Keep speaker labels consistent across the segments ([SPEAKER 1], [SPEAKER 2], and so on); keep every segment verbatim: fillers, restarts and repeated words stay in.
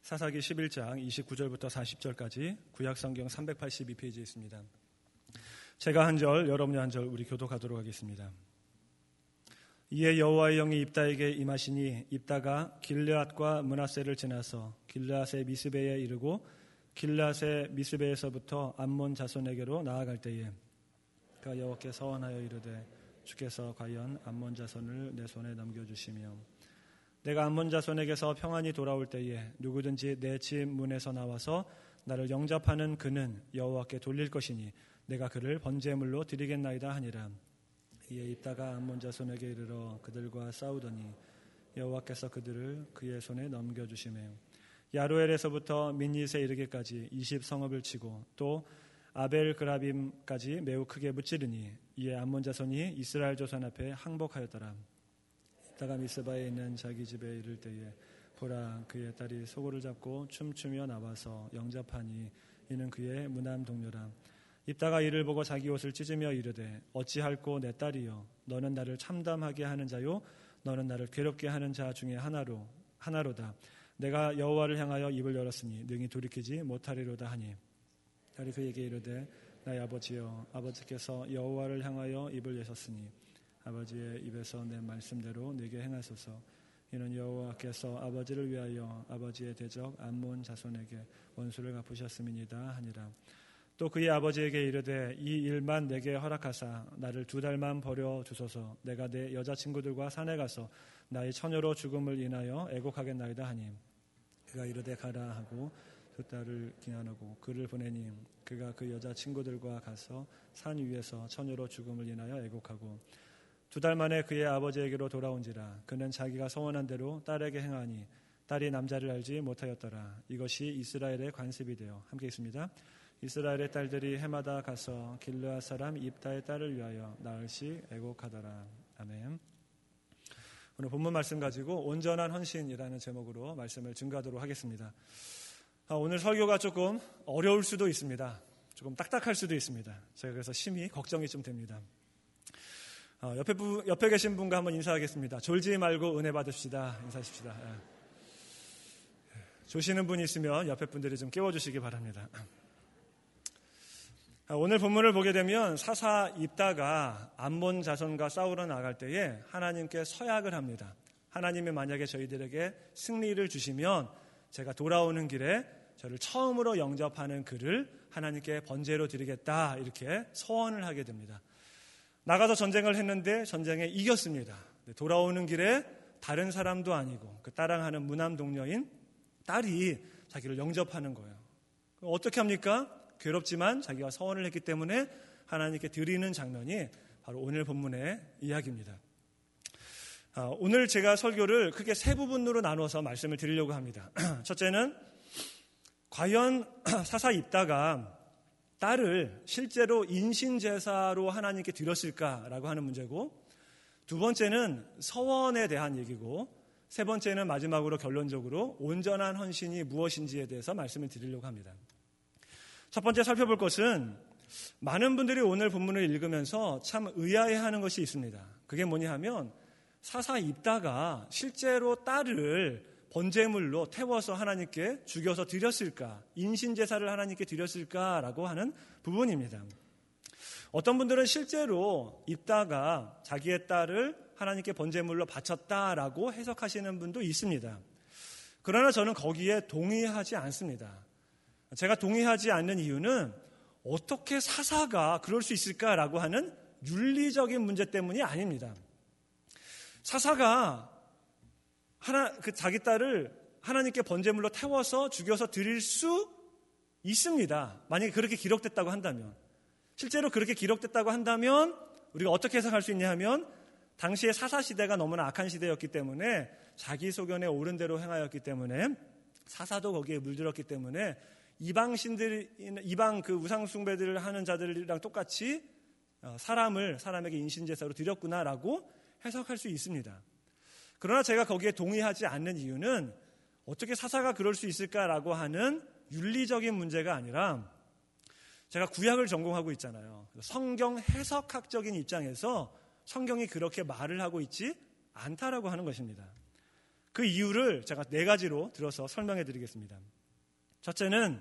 [SPEAKER 1] 사사기 십일 장 이십구 절부터 사십 절까지 구약성경 삼백팔십이 페이지에 있습니다. 제가 한 절, 여러분이 한 절 우리 교독하도록 하겠습니다. 이에 여호와의 영이 입다에게 임하시니 입다가 길르앗과 므낫세를 지나서 길르앗의 미스베에 이르고 길르앗의 미스베에서부터 암몬 자손에게로 나아갈 때에 그가 여호와께 서원하여 이르되 주께서 과연 암몬 자손을 내 손에 넘겨주시며 내가 암몬 자손에게서 평안히 돌아올 때에 누구든지 내 집 문에서 나와서 나를 영접하는 그는 여호와께 돌릴 것이니 내가 그를 번제물로 드리겠나이다 하니라. 이에 입다가 암몬 자손에게 이르러 그들과 싸우더니 여호와께서 그들을 그의 손에 넘겨주시며 야루엘에서부터 민닛에 이르기까지 이십 성읍을 치고 또 아벨그라빔까지 매우 크게 무찌르니 이에 암몬 자손이 이스라엘 조상 앞에 항복하였더라. 입다가 미스바에 있는 자기 집에 이를 때에 보라 그의 딸이 소고를 잡고 춤추며 나와서 영접하니 이는 그의 무남 동료라. 입다가 이를 보고 자기 옷을 찢으며 이르되 어찌할꼬 내 딸이여 너는 나를 참담하게 하는 자요 너는 나를 괴롭게 하는 자 중에 하나로 하나로다. 내가 여호와를 향하여 입을 열었으니 능히 돌이키지 못하리로다 하니 딸이 그에게 이르되 나의 아버지여 아버지께서 여호와를 향하여 입을 여셨으니 아버지의 입에서 내 말씀대로 내게 행하소서. 이는 여호와께서 아버지를 위하여 아버지의 대적 암몬 자손에게 원수를 갚으셨음이니이다 하니라. 또 그의 아버지에게 이르되 이 일만 내게 허락하사 나를 두 달만 버려 주소서. 내가 내 여자친구들과 산에 가서 나의 처녀로 죽음을 인하여 애곡하겠나이다 하니 그가 이르되 가라 하고 두 딸을 기한하고 그를 보내니 그가 그 여자친구들과 가서 산 위에서 처녀로 죽음을 인하여 애곡하고 두 달 만에 그의 아버지에게로 돌아온지라. 그는 자기가 서원한 대로 딸에게 행하니 딸이 남자를 알지 못하였더라. 이것이 이스라엘의 관습이 되어 함께 있습니다. 이스라엘의 딸들이 해마다 가서 길르앗 사람 입다의 딸을 위하여 나흘씩 애곡하더라. 아멘. 오늘 본문 말씀 가지고 온전한 헌신이라는 제목으로 말씀을 증거하도록 하겠습니다. 아, 오늘 설교가 조금 어려울 수도 있습니다. 조금 딱딱할 수도 있습니다. 제가 그래서 심히 걱정이 좀 됩니다. 어, 옆에, 부, 옆에 계신 분과 한번 인사하겠습니다. 졸지 말고 은혜 받읍시다. 인사하십시다. 예. 조시는 분이 있으면 옆에 분들이 좀 깨워주시기 바랍니다. 오늘 본문을 보게 되면 사사 입다가 암몬 자손과 싸우러 나갈 때에 하나님께 서약을 합니다. 하나님이 만약에 저희들에게 승리를 주시면 제가 돌아오는 길에 저를 처음으로 영접하는 그를 하나님께 번제로 드리겠다 이렇게 서원을 하게 됩니다. 나가서 전쟁을 했는데 전쟁에 이겼습니다. 돌아오는 길에 다른 사람도 아니고 그 따랑하는 무남 동료인 딸이 자기를 영접하는 거예요. 어떻게 합니까? 괴롭지만 자기가 서원을 했기 때문에 하나님께 드리는 장면이 바로 오늘 본문의 이야기입니다. 오늘 제가 설교를 크게 세 부분으로 나눠서 말씀을 드리려고 합니다. 첫째는 과연 사사 입다가 딸을 실제로 인신제사로 하나님께 드렸을까라고 하는 문제고, 두 번째는 서원에 대한 얘기고, 세 번째는 마지막으로 결론적으로 온전한 헌신이 무엇인지에 대해서 말씀을 드리려고 합니다. 첫 번째 살펴볼 것은 많은 분들이 오늘 본문을 읽으면서 참 의아해하는 것이 있습니다. 그게 뭐냐 하면 사사 입다가 실제로 딸을 번제물로 태워서 하나님께 죽여서 드렸을까, 인신제사를 하나님께 드렸을까라고 하는 부분입니다. 어떤 분들은 실제로 입다가 자기의 딸을 하나님께 번제물로 바쳤다라고 해석하시는 분도 있습니다. 그러나 저는 거기에 동의하지 않습니다. 제가 동의하지 않는 이유는 어떻게 사사가 그럴 수 있을까라고 하는 윤리적인 문제 때문이 아닙니다. 사사가 하나, 그 자기 딸을 하나님께 번제물로 태워서 죽여서 드릴 수 있습니다. 만약에 그렇게 기록됐다고 한다면, 실제로 그렇게 기록됐다고 한다면 우리가 어떻게 해석할 수 있냐 하면 당시의 사사 시대가 너무나 악한 시대였기 때문에 자기 소견에 옳은 대로 행하였기 때문에 사사도 거기에 물들었기 때문에 이방 신들, 이방 그 우상 숭배들을 하는 자들이랑 똑같이 사람을 사람에게 인신제사로 드렸구나라고 해석할 수 있습니다. 그러나 제가 거기에 동의하지 않는 이유는 어떻게 사사가 그럴 수 있을까라고 하는 윤리적인 문제가 아니라, 제가 구약을 전공하고 있잖아요. 성경 해석학적인 입장에서 성경이 그렇게 말을 하고 있지 않다라고 하는 것입니다. 그 이유를 제가 네 가지로 들어서 설명해 드리겠습니다. 첫째는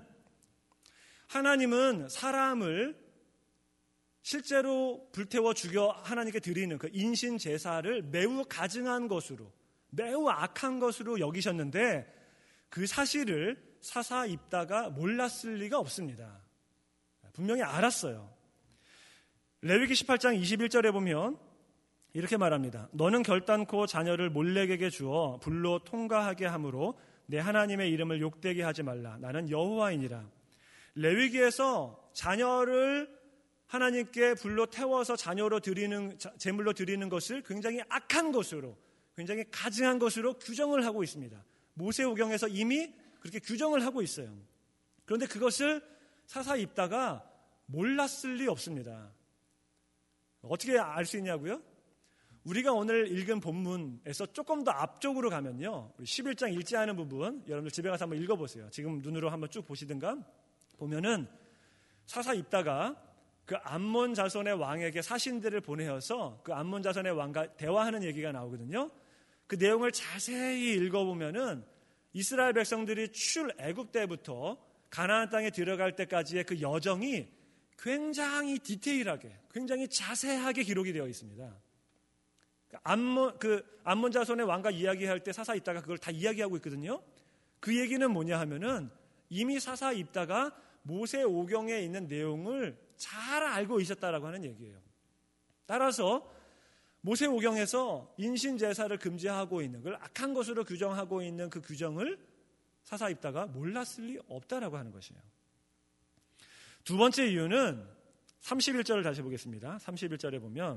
[SPEAKER 1] 하나님은 사람을 실제로 불태워 죽여 하나님께 드리는 그 인신 제사를 매우 가증한 것으로, 매우 악한 것으로 여기셨는데 그 사실을 사사 입다가 몰랐을 리가 없습니다. 분명히 알았어요. 레위기 십팔 장 이십일 절에 보면 이렇게 말합니다. 너는 결단코 자녀를 몰렉에게 주어 불로 통과하게 함으로 내 하나님의 이름을 욕되게 하지 말라. 나는 여호와이니라. 레위기에서 자녀를 하나님께 불로 태워서 자녀로 드리는, 제물로 드리는 것을 굉장히 악한 것으로, 굉장히 가증한 것으로 규정을 하고 있습니다. 모세오경에서 이미 그렇게 규정을 하고 있어요. 그런데 그것을 사사 입다가 몰랐을 리 없습니다. 어떻게 알 수 있냐고요? 우리가 오늘 읽은 본문에서 조금 더 앞쪽으로 가면요, 우리 십일 장 읽지 않은 부분 여러분들 집에 가서 한번 읽어보세요. 지금 눈으로 한번 쭉 보시든가. 보면은 사사 입다가 그 암몬 자손의 왕에게 사신들을 보내어서 그 암몬 자손의 왕과 대화하는 얘기가 나오거든요. 그 내용을 자세히 읽어보면은 이스라엘 백성들이 출애굽 때부터 가나안 땅에 들어갈 때까지의 그 여정이 굉장히 디테일하게, 굉장히 자세하게 기록이 되어 있습니다. 암몬, 그 암몬 자손의 왕과 이야기할 때 사사 입다가 그걸 다 이야기하고 있거든요. 그 얘기는 뭐냐 하면은 이미 사사 입다가 모세오경에 있는 내용을 잘 알고 있었다라고 하는 얘기예요. 따라서 모세오경에서 인신제사를 금지하고 있는, 그걸 악한 것으로 규정하고 있는 그 규정을 사사 입다가 몰랐을 리 없다라고 하는 것이에요. 두 번째 이유는 삼십일 절을 다시 보겠습니다. 삼십일 절에 보면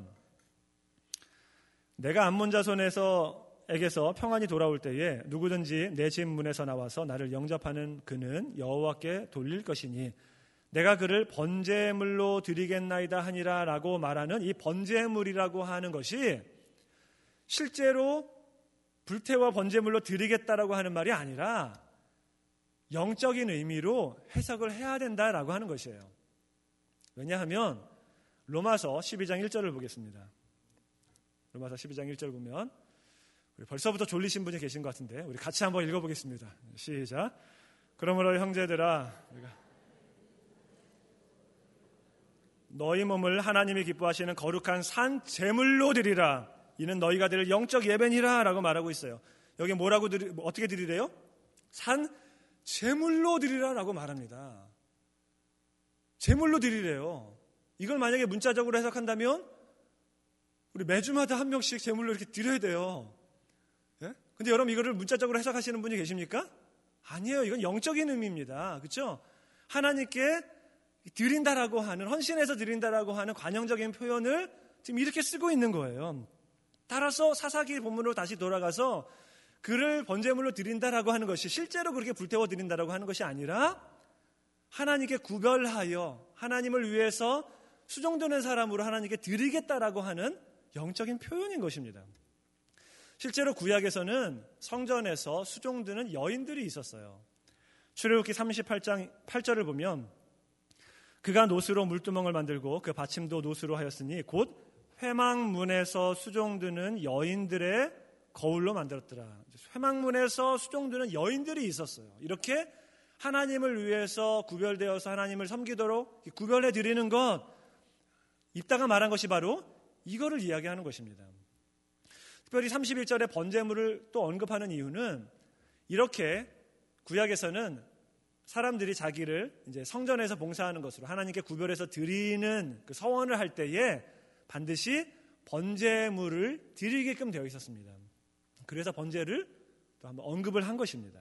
[SPEAKER 1] 내가 암몬 자손에게서 평안히 돌아올 때에 누구든지 내 집 문에서 나와서 나를 영접하는 그는 여호와께 돌릴 것이니 내가 그를 번제물로 드리겠나이다 하니라 라고 말하는 이 번제물이라고 하는 것이 실제로 불태워 번제물로 드리겠다라고 하는 말이 아니라 영적인 의미로 해석을 해야 된다라고 하는 것이에요. 왜냐하면 로마서 십이 장 일 절을 보겠습니다. 로마서 십이 장 일 절 보면 우리 벌써부터 졸리신 분이 계신 것 같은데 우리 같이 한번 읽어보겠습니다. 시작. 그러므로 형제들아 너희 몸을 하나님이 기뻐하시는 거룩한 산 제물로 드리라. 이는 너희가 드릴 영적 예배니라 라고 말하고 있어요. 여기 뭐라고 드리, 어떻게 드리래요? 산 제물로 드리라 라고 말합니다. 제물로 드리래요. 이걸 만약에 문자적으로 해석한다면 우리 매주마다 한 명씩 제물로 이렇게 드려야 돼요. 예? 근데 여러분 이거를 문자적으로 해석하시는 분이 계십니까? 아니에요. 이건 영적인 의미입니다. 그렇죠? 하나님께 드린다라고 하는, 헌신해서 드린다라고 하는 관용적인 표현을 지금 이렇게 쓰고 있는 거예요. 따라서 사사기 본문으로 다시 돌아가서 그를 번제물로 드린다라고 하는 것이 실제로 그렇게 불태워 드린다라고 하는 것이 아니라 하나님께 구별하여 하나님을 위해서 수종드는 사람으로 하나님께 드리겠다라고 하는 영적인 표현인 것입니다. 실제로 구약에서는 성전에서 수종드는 여인들이 있었어요. 출애굽기 삼십팔 장 팔 절을 보면 그가 노스로 물두멍을 만들고 그 받침도 노스로 하였으니 곧 회막문에서 수종드는 여인들의 거울로 만들었더라. 회막문에서 수종드는 여인들이 있었어요. 이렇게 하나님을 위해서 구별되어서 하나님을 섬기도록 구별해 드리는 것, 입다가 말한 것이 바로 이거를 이야기하는 것입니다. 특별히 삼십일 절에 번제물을 또 언급하는 이유는 이렇게 구약에서는 사람들이 자기를 이제 성전에서 봉사하는 것으로 하나님께 구별해서 드리는 그 서원을 할 때에 반드시 번제물을 드리게끔 되어 있었습니다. 그래서 번제를 또 한번 언급을 한 것입니다.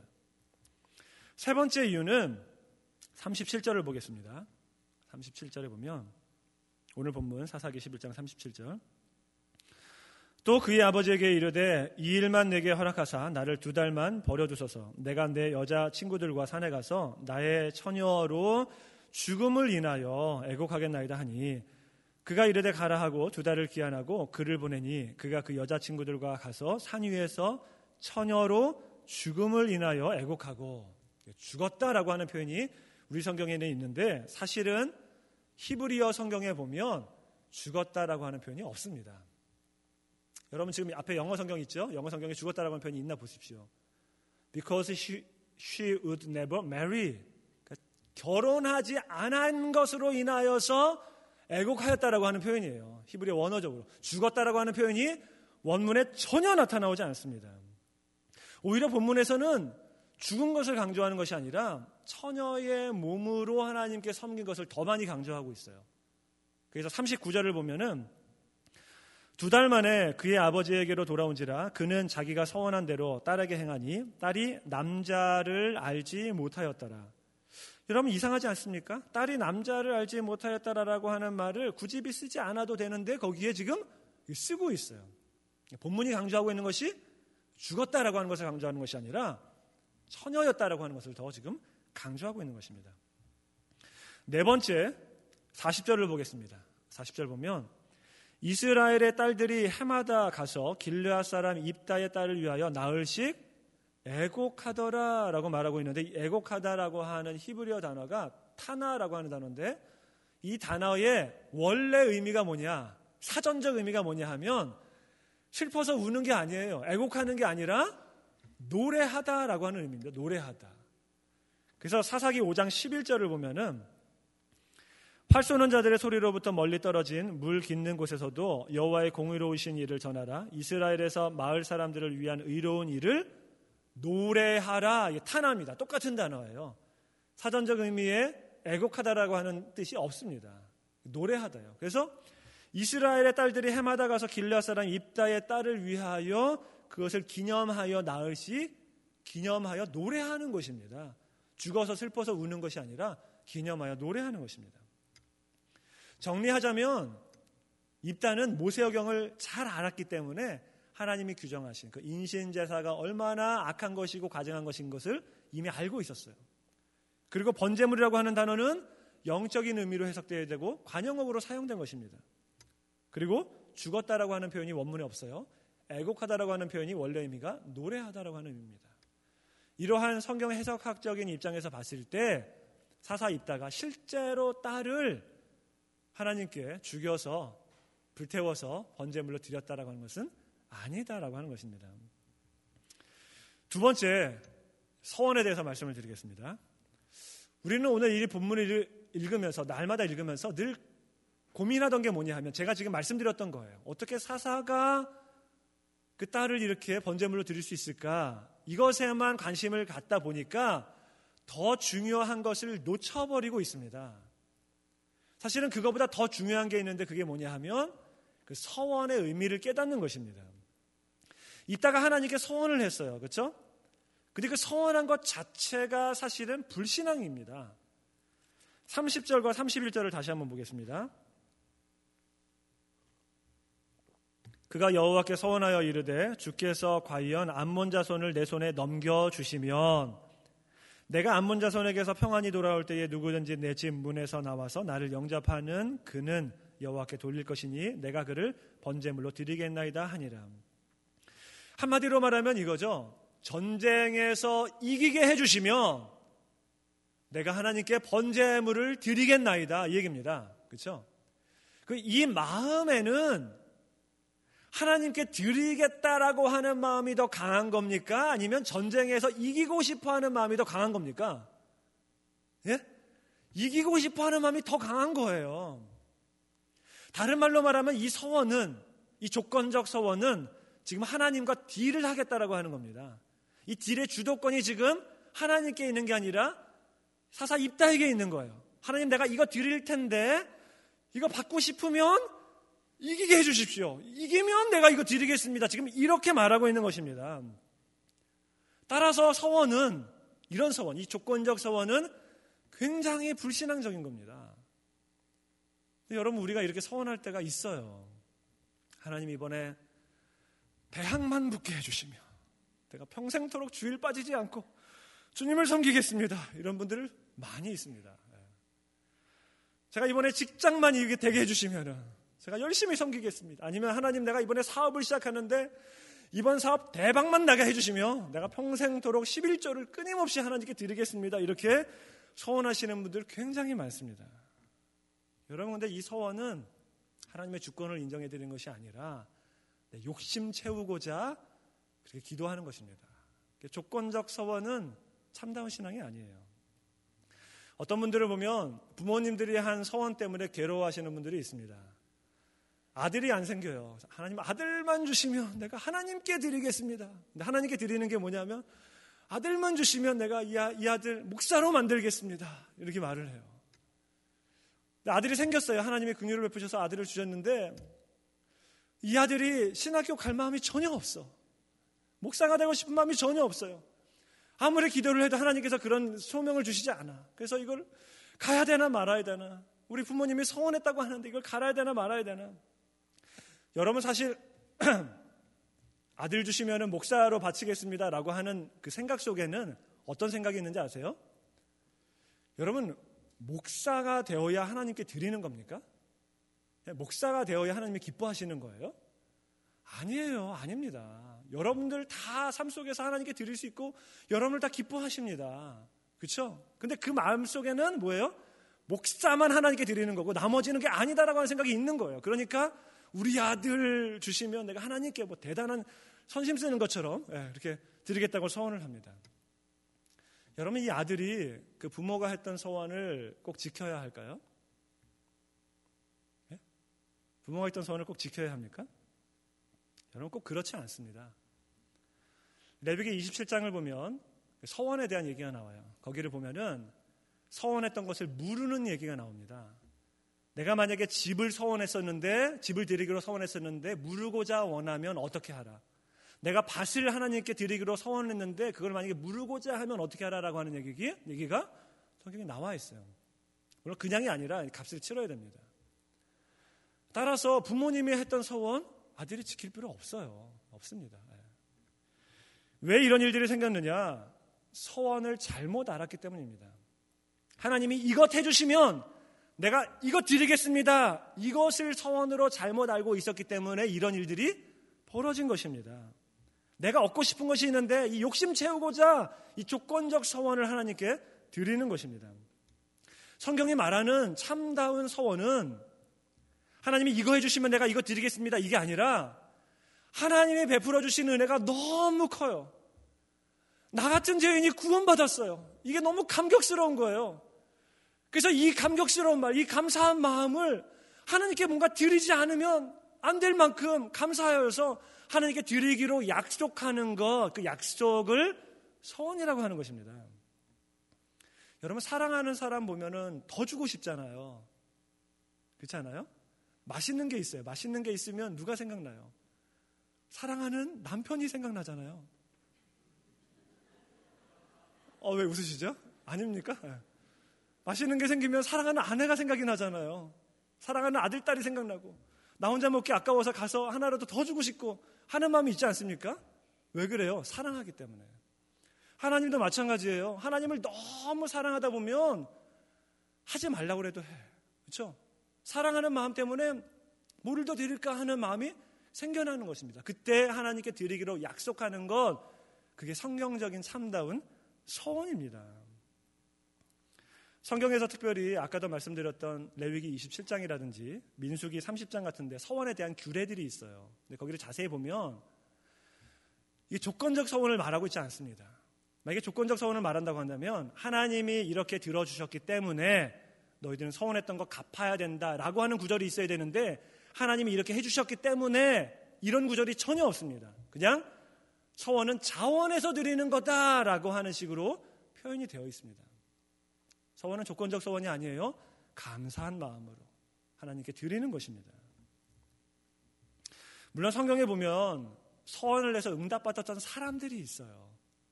[SPEAKER 1] 세 번째 이유는 삼십칠 절을 보겠습니다. 삼십칠 절에 보면 오늘 본문 사사기 십일 장 삼십칠 절 또 그의 아버지에게 이르되 이 일만 내게 허락하사 나를 두 달만 버려두소서. 내가 내 여자 친구들과 산에 가서 나의 처녀로 죽음을 인하여 애곡하겠나이다 하니 그가 이르되 가라 하고 두 달을 기한하고 그를 보내니 그가 그 여자 친구들과 가서 산 위에서 처녀로 죽음을 인하여 애곡하고, 죽었다라고 하는 표현이 우리 성경에는 있는데 사실은 히브리어 성경에 보면 죽었다라고 하는 표현이 없습니다. 여러분 지금 앞에 영어 성경 있죠? 영어 성경에 죽었다라고 하는 표현이 있나 보십시오. Because she, she would never marry. 그러니까 결혼하지 않은 것으로 인하여서 애곡하였다라고 하는 표현이에요. 히브리 원어적으로. 죽었다라고 하는 표현이 원문에 전혀 나타나오지 않습니다. 오히려 본문에서는 죽은 것을 강조하는 것이 아니라 처녀의 몸으로 하나님께 섬긴 것을 더 많이 강조하고 있어요. 그래서 삼십구 절을 보면은 두 달 만에 그의 아버지에게로 돌아온지라 그는 자기가 서원한 대로 딸에게 행하니 딸이 남자를 알지 못하였더라. 여러분 이상하지 않습니까? 딸이 남자를 알지 못하였다라고 하는 말을 굳이 쓰지 않아도 되는데 거기에 지금 쓰고 있어요. 본문이 강조하고 있는 것이 죽었다라고 하는 것을 강조하는 것이 아니라 처녀였다라고 하는 것을 더 지금 강조하고 있는 것입니다. 네 번째 사십 절을 보겠습니다. 사십 절 보면 이스라엘의 딸들이 해마다 가서 길르앗 사람 입다의 딸을 위하여 나흘씩 애곡하더라 라고 말하고 있는데 이 애곡하다라고 하는 히브리어 단어가 타나라고 하는 단어인데 이 단어의 원래 의미가 뭐냐, 사전적 의미가 뭐냐 하면 슬퍼서 우는 게 아니에요. 애곡하는 게 아니라 노래하다라고 하는 의미입니다. 노래하다. 그래서 사사기 오 장 십일 절을 보면은 활 쏘는 자들의 소리로부터 멀리 떨어진 물 깃는 곳에서도 여호와의 공의로우신 일을 전하라. 이스라엘에서 마을 사람들을 위한 의로운 일을 노래하라. 이게 타나입니다. 똑같은 단어예요. 사전적 의미의 애곡하다라고 하는 뜻이 없습니다. 노래하다요. 그래서 이스라엘의 딸들이 해마다 가서 길르앗 사람 입다의 딸을 위하여 그것을 기념하여 나흘씩 기념하여 노래하는 것입니다. 죽어서 슬퍼서 우는 것이 아니라 기념하여 노래하는 것입니다. 정리하자면 입다는 모세오경을 잘 알았기 때문에 하나님이 규정하신 그 인신제사가 얼마나 악한 것이고 가증한 것인 것을 이미 알고 있었어요. 그리고 번제물이라고 하는 단어는 영적인 의미로 해석되어야 되고 관용어로 사용된 것입니다. 그리고 죽었다라고 하는 표현이 원문에 없어요. 애곡하다라고 하는 표현이 원래 의미가 노래하다라고 하는 의미입니다. 이러한 성경 해석학적인 입장에서 봤을 때 사사 입다가 실제로 딸을 하나님께 죽여서 불태워서 번제물로 드렸다라고 하는 것은 아니다라고 하는 것입니다. 두 번째 서원에 대해서 말씀을 드리겠습니다. 우리는 오늘 이 본문을 읽으면서 날마다 읽으면서 늘 고민하던 게 뭐냐 하면 제가 지금 말씀드렸던 거예요. 어떻게 사사가 그 딸을 이렇게 번제물로 드릴 수 있을까? 이것에만 관심을 갖다 보니까 더 중요한 것을 놓쳐버리고 있습니다. 사실은 그거보다 더 중요한 게 있는데 그게 뭐냐 하면 그 서원의 의미를 깨닫는 것입니다. 이따가 하나님께 서원을 했어요. 그렇죠? 근데 그 서원한 것 자체가 사실은 불신앙입니다. 삼십 절과 삼십일 절을 다시 한번 보겠습니다. 그가 여호와께 서원하여 이르되 주께서 과연 암몬 자손을 내 손에 넘겨주시면 내가 암몬 자손에게서 평안히 돌아올 때에 누구든지 내 집 문에서 나와서 나를 영접하는 그는 여호와께 돌릴 것이니 내가 그를 번제물로 드리겠나이다 하니라. 한마디로 말하면 이거죠. 전쟁에서 이기게 해주시면 내가 하나님께 번제물을 드리겠나이다 이 얘기입니다. 그렇죠? 그 이 마음에는 하나님께 드리겠다라고 하는 마음이 더 강한 겁니까? 아니면 전쟁에서 이기고 싶어하는 마음이 더 강한 겁니까? 예? 이기고 싶어하는 마음이 더 강한 거예요. 다른 말로 말하면 이 서원은, 이 조건적 서원은 지금 하나님과 딜을 하겠다라고 하는 겁니다. 이 딜의 주도권이 지금 하나님께 있는 게 아니라 사사 입다에게 있는 거예요. 하나님, 내가 이거 드릴 텐데 이거 받고 싶으면 이기게 해주십시오. 이기면 내가 이거 드리겠습니다. 지금 이렇게 말하고 있는 것입니다. 따라서 서원은, 이런 서원, 이 조건적 서원은 굉장히 불신앙적인 겁니다. 여러분, 우리가 이렇게 서원할 때가 있어요. 하나님, 이번에 대학만 붙게 해주시면 내가 평생토록 주일 빠지지 않고 주님을 섬기겠습니다. 이런 분들 많이 있습니다. 제가 이번에 직장만 이렇게 되게 해주시면 제가 열심히 섬기겠습니다. 아니면 하나님, 내가 이번에 사업을 시작하는데 이번 사업 대박만 나게 해주시며 내가 평생토록 십일조를 끊임없이 하나님께 드리겠습니다. 이렇게 서원하시는 분들 굉장히 많습니다. 여러분, 근데 이 서원은 하나님의 주권을 인정해 드리는 것이 아니라 네, 욕심 채우고자 그렇게 기도하는 것입니다. 조건적 서원은 참다운 신앙이 아니에요. 어떤 분들을 보면 부모님들이 한 서원 때문에 괴로워하시는 분들이 있습니다. 아들이 안 생겨요. 하나님 아들만 주시면 내가 하나님께 드리겠습니다. 근데 하나님께 드리는 게 뭐냐면 아들만 주시면 내가 이, 아, 이 아들 목사로 만들겠습니다. 이렇게 말을 해요. 근데 아들이 생겼어요. 하나님의 긍휼을 베푸셔서 아들을 주셨는데 이 아들이 신학교 갈 마음이 전혀 없어. 목사가 되고 싶은 마음이 전혀 없어요. 아무리 기도를 해도 하나님께서 그런 소명을 주시지 않아. 그래서 이걸 가야 되나 말아야 되나. 우리 부모님이 서원했다고 하는데 이걸 갈아야 되나 말아야 되나. 여러분 사실 아들 주시면 목사로 바치겠습니다라고 하는 그 생각 속에는 어떤 생각이 있는지 아세요? 여러분 목사가 되어야 하나님께 드리는 겁니까? 목사가 되어야 하나님이 기뻐하시는 거예요? 아니에요. 아닙니다. 여러분들 다 삶 속에서 하나님께 드릴 수 있고 여러분들 다 기뻐하십니다. 그렇죠? 근데 그 마음속에는 뭐예요? 목사만 하나님께 드리는 거고 나머지는 게 아니다라고 하는 생각이 있는 거예요. 그러니까 우리 아들 주시면 내가 하나님께 뭐 대단한 선심 쓰는 것처럼 이렇게 드리겠다고 서원을 합니다. 여러분 이 아들이 그 부모가 했던 서원을 꼭 지켜야 할까요? 네? 부모가 했던 서원을 꼭 지켜야 합니까? 여러분 꼭 그렇지 않습니다. 레위기 이십칠 장을 보면 서원에 대한 얘기가 나와요. 거기를 보면은 서원했던 것을 무르는 얘기가 나옵니다. 내가 만약에 집을 서원했었는데 집을 드리기로 서원했었는데 무르고자 원하면 어떻게 하라. 내가 밭을 하나님께 드리기로 서원했는데 그걸 만약에 무르고자 하면 어떻게 하라라고 하는 얘기, 얘기가 성경에 나와 있어요. 물론 그냥이 아니라 값을 치러야 됩니다. 따라서 부모님이 했던 서원 아들이 지킬 필요 없어요. 없습니다. 왜 이런 일들이 생겼느냐? 서원을 잘못 알았기 때문입니다. 하나님이 이것 해주시면 내가 이것 드리겠습니다. 이것을 서원으로 잘못 알고 있었기 때문에 이런 일들이 벌어진 것입니다. 내가 얻고 싶은 것이 있는데 이 욕심 채우고자 이 조건적 서원을 하나님께 드리는 것입니다. 성경이 말하는 참다운 서원은 하나님이 이거 해주시면 내가 이거 드리겠습니다. 이게 아니라 하나님이 베풀어 주신 은혜가 너무 커요. 나 같은 죄인이 구원받았어요. 이게 너무 감격스러운 거예요. 그래서 이 감격스러운 말, 이 감사한 마음을 하나님께 뭔가 드리지 않으면 안 될 만큼 감사하여서 하나님께 드리기로 약속하는 것, 그 약속을 서원이라고 하는 것입니다. 여러분 사랑하는 사람 보면은 더 주고 싶잖아요. 그렇지 않아요? 맛있는 게 있어요. 맛있는 게 있으면 누가 생각나요? 사랑하는 남편이 생각나잖아요. 어, 왜 웃으시죠? 아닙니까? 네. 맛있는 게 생기면 사랑하는 아내가 생각이 나잖아요. 사랑하는 아들, 딸이 생각나고 나 혼자 먹기 아까워서 가서 하나라도 더 주고 싶고 하는 마음이 있지 않습니까? 왜 그래요? 사랑하기 때문에. 하나님도 마찬가지예요. 하나님을 너무 사랑하다 보면 하지 말라고 해도 해. 그렇죠? 사랑하는 마음 때문에 뭐를 더 드릴까 하는 마음이 생겨나는 것입니다. 그때 하나님께 드리기로 약속하는 것, 그게 성경적인 참다운 서원입니다. 성경에서 특별히 아까도 말씀드렸던 레위기 이십칠 장이라든지 민수기 삼십 장 같은데 서원에 대한 규례들이 있어요. 근데 거기를 자세히 보면 이게 조건적 서원을 말하고 있지 않습니다. 만약에 조건적 서원을 말한다고 한다면 하나님이 이렇게 들어주셨기 때문에 너희들은 서원했던 거 갚아야 된다라고 하는 구절이 있어야 되는데 하나님이 이렇게 해주셨기 때문에 이런 구절이 전혀 없습니다. 그냥 서원은 자원해서 드리는 거다라고 하는 식으로 표현이 되어 있습니다. 서원은 조건적 서원이 아니에요. 감사한 마음으로 하나님께 드리는 것입니다. 물론 성경에 보면 서원을 해서 응답받았던 사람들이 있어요.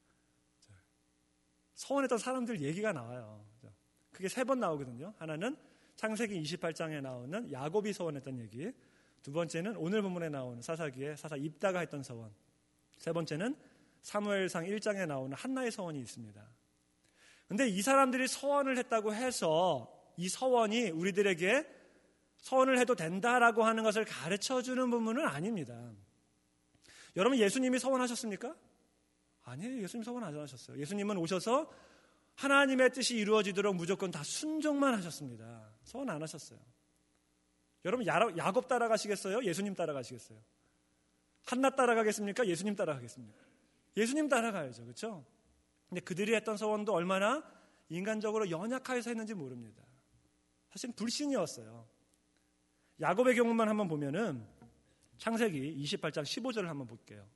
[SPEAKER 1] 서원했던 사람들 얘기가 나와요. 그게 세 번 나오거든요. 하나는 창세기 이십팔 장에 나오는 야곱이 서원했던 얘기, 두 번째는 오늘 본문에 나오는 사사기에 사사 입다가 했던 서원, 세 번째는 사무엘상 일 장에 나오는 한나의 서원이 있습니다. 근데 이 사람들이 서원을 했다고 해서 이 서원이 우리들에게 서원을 해도 된다라고 하는 것을 가르쳐주는 부분은 아닙니다. 여러분 예수님이 서원하셨습니까? 아니에요. 예수님 서원 안 하셨어요. 예수님은 오셔서 하나님의 뜻이 이루어지도록 무조건 다 순종만 하셨습니다. 서원 안 하셨어요. 여러분 야곱 따라가시겠어요? 예수님 따라가시겠어요? 한나 따라가겠습니까? 예수님 따라가겠습니까? 예수님 따라가야죠. 그렇죠? 근데 그들이 했던 서원도 얼마나 인간적으로 연약하여서 했는지 모릅니다. 사실 불신이었어요. 야곱의 경우만 한번 보면은 창세기 이십팔 장 십오 절을 한번 볼게요.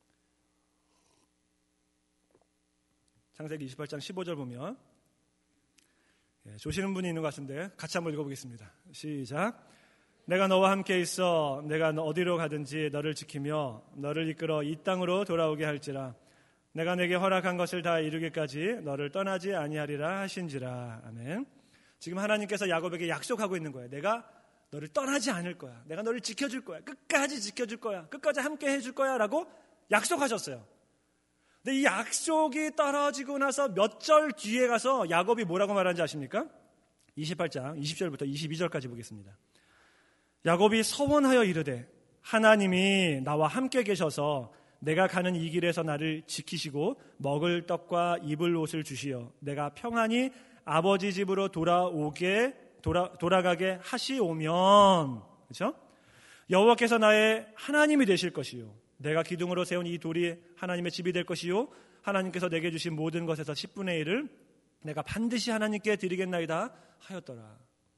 [SPEAKER 1] 창세기 이십팔 장 십오 절 보면, 예, 조시는 분이 있는 것 같은데 같이 한번 읽어보겠습니다. 시작. 내가 너와 함께 있어 내가 어디로 가든지 너를 지키며 너를 이끌어 이 땅으로 돌아오게 할지라. 내가 내게 허락한 것을 다 이루기까지 너를 떠나지 아니하리라 하신지라. 아멘. 지금 하나님께서 야곱에게 약속하고 있는 거예요. 내가 너를 떠나지 않을 거야. 내가 너를 지켜줄 거야. 끝까지 지켜줄 거야. 끝까지 함께 해줄 거야 라고 약속하셨어요. 근데 이 약속이 떨어지고 나서 몇 절 뒤에 가서 야곱이 뭐라고 말하는지 아십니까? 이십팔 장 이십 절부터 이십이 절까지 보겠습니다. 야곱이 서원하여 이르되 하나님이 나와 함께 계셔서 내가 가는 이 길에서 나를 지키시고 먹을 떡과 입을 옷을 주시어 내가 평안히 아버지 집으로 돌아오게 돌아, 돌아가게 하시오면, 그렇죠? 여호와께서 나의 하나님이 되실 것이요 내가 기둥으로 세운 이 돌이 하나님의 집이 될 것이요 하나님께서 내게 주신 모든 것에서 십분의 일을 내가 반드시 하나님께 드리겠나이다 하였더라.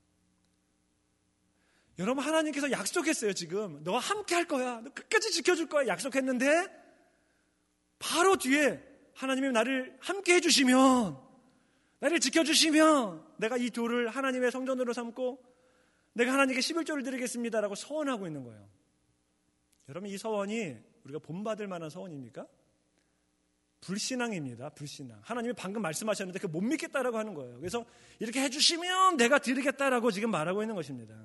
[SPEAKER 1] 여러분, 하나님께서 약속했어요. 지금 너와 함께 할 거야, 너 끝까지 지켜줄 거야 약속했는데 바로 뒤에 하나님이 나를 함께 해주시면, 나를 지켜주시면 내가 이 돌을 하나님의 성전으로 삼고 내가 하나님께 십일조를 드리겠습니다라고 서원하고 있는 거예요. 여러분, 이 서원이 우리가 본받을 만한 서원입니까? 불신앙입니다. 불신앙. 하나님이 방금 말씀하셨는데 그 못 믿겠다라고 하는 거예요. 그래서 이렇게 해주시면 내가 드리겠다라고 지금 말하고 있는 것입니다.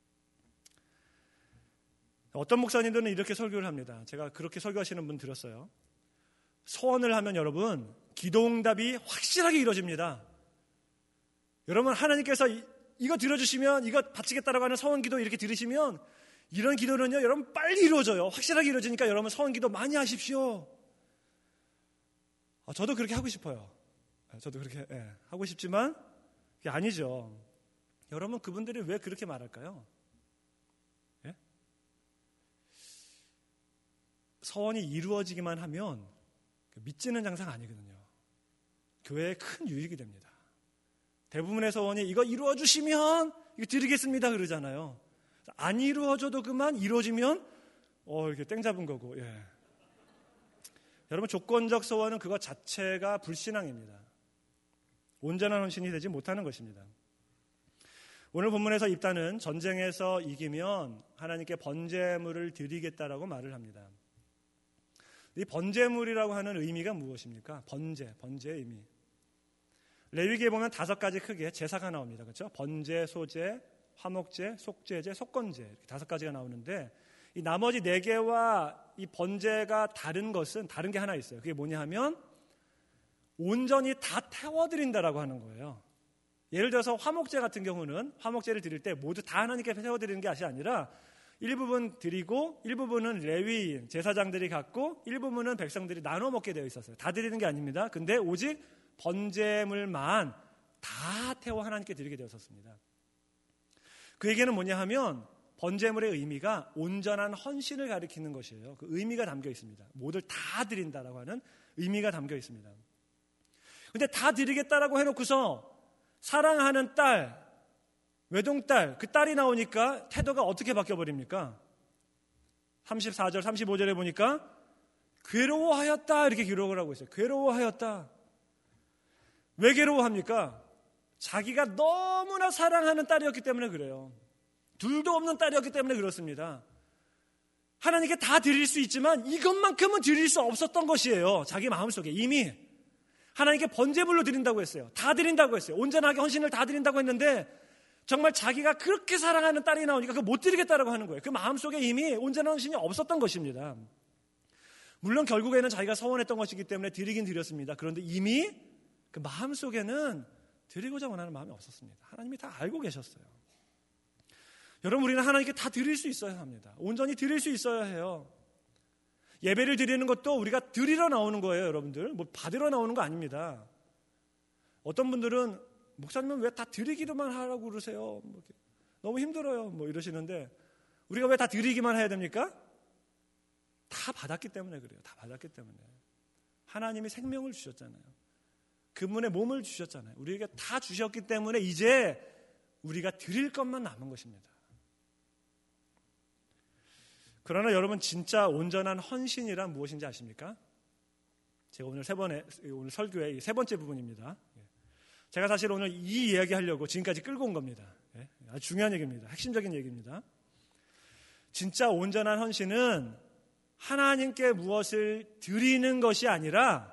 [SPEAKER 1] 어떤 목사님들은 이렇게 설교를 합니다. 제가 그렇게 설교하시는 분 들었어요. 소원을 하면 여러분 기도응답이 확실하게 이루어집니다. 여러분, 하나님께서 이, 이거 들어주시면 이거 바치겠다라고 하는 서원기도 이렇게 들으시면 이런 기도는요 여러분 빨리 이루어져요. 확실하게 이루어지니까 여러분 서원기도 많이 하십시오. 아, 저도 그렇게 하고 싶어요. 저도 그렇게 예, 하고 싶지만 그게 아니죠. 여러분, 그분들이 왜 그렇게 말할까요? 예? 서원이 이루어지기만 하면 믿지는 장사가 아니거든요. 교회에 큰 유익이 됩니다. 대부분의 서원이 이거 이루어주시면 이거 드리겠습니다 그러잖아요. 안 이루어져도 그만, 이루어지면 어 이렇게 땡 잡은 거고. 예. 여러분, 조건적 서원은 그것 자체가 불신앙입니다. 온전한 헌신이 되지 못하는 것입니다. 오늘 본문에서 입다는 전쟁에서 이기면 하나님께 번제물을 드리겠다라고 말을 합니다. 이 번제물이라고 하는 의미가 무엇입니까? 번제, 번제의 의미. 레위기에 보면 다섯 가지 크게 제사가 나옵니다. 그렇죠? 번제, 소제, 화목제, 속죄제, 속건제, 이렇게 다섯 가지가 나오는데 이 나머지 네 개와 이 번제가 다른 것은 다른 게 하나 있어요. 그게 뭐냐 하면 온전히 다 태워드린다라고 하는 거예요. 예를 들어서 화목제 같은 경우는 화목제를 드릴 때 모두 다 하나님께 태워드리는 게 아니라 일부분 드리고 일부분은 레위인 제사장들이 갖고 일부분은 백성들이 나눠 먹게 되어 있었어요. 다 드리는 게 아닙니다. 근데 오직 번제물만 다 태워 하나님께 드리게 되었었습니다. 그 얘기는 뭐냐 하면 번제물의 의미가 온전한 헌신을 가리키는 것이에요. 그 의미가 담겨 있습니다. 모두 다 드린다라고 하는 의미가 담겨 있습니다. 근데 다 드리겠다라고 해놓고서 사랑하는 딸, 외동딸, 그 딸이 나오니까 태도가 어떻게 바뀌어버립니까? 삼십사 절, 삼십오 절에 보니까 괴로워하였다 이렇게 기록을 하고 있어요. 괴로워하였다. 왜 괴로워합니까? 자기가 너무나 사랑하는 딸이었기 때문에 그래요. 둘도 없는 딸이었기 때문에 그렇습니다. 하나님께 다 드릴 수 있지만 이것만큼은 드릴 수 없었던 것이에요. 자기 마음속에 이미 하나님께 번제물로 드린다고 했어요. 다 드린다고 했어요. 온전하게 헌신을 다 드린다고 했는데 정말 자기가 그렇게 사랑하는 딸이 나오니까 그거 못 드리겠다라고 하는 거예요. 그 마음속에 이미 온전한 헌신이 없었던 것입니다. 물론 결국에는 자기가 서원했던 것이기 때문에 드리긴 드렸습니다. 그런데 이미 그 마음속에는 드리고자 원하는 마음이 없었습니다. 하나님이 다 알고 계셨어요. 여러분, 우리는 하나님께 다 드릴 수 있어야 합니다. 온전히 드릴 수 있어야 해요. 예배를 드리는 것도 우리가 드리러 나오는 거예요, 여러분들. 뭐 받으러 나오는 거 아닙니다. 어떤 분들은 목사님은 왜 다 드리기만 하라고 그러세요? 뭐 너무 힘들어요. 뭐 이러시는데 우리가 왜 다 드리기만 해야 됩니까? 다 받았기 때문에 그래요. 다 받았기 때문에. 하나님이 생명을 주셨잖아요. 그분의 몸을 주셨잖아요. 우리에게 다 주셨기 때문에 이제 우리가 드릴 것만 남은 것입니다. 그러나 여러분, 진짜 온전한 헌신이란 무엇인지 아십니까? 제가 오늘 세 번에, 오늘 설교의 세 번째 부분입니다. 제가 사실 오늘 이 이야기 하려고 지금까지 끌고 온 겁니다. 아주 중요한 얘기입니다. 핵심적인 얘기입니다. 진짜 온전한 헌신은 하나님께 무엇을 드리는 것이 아니라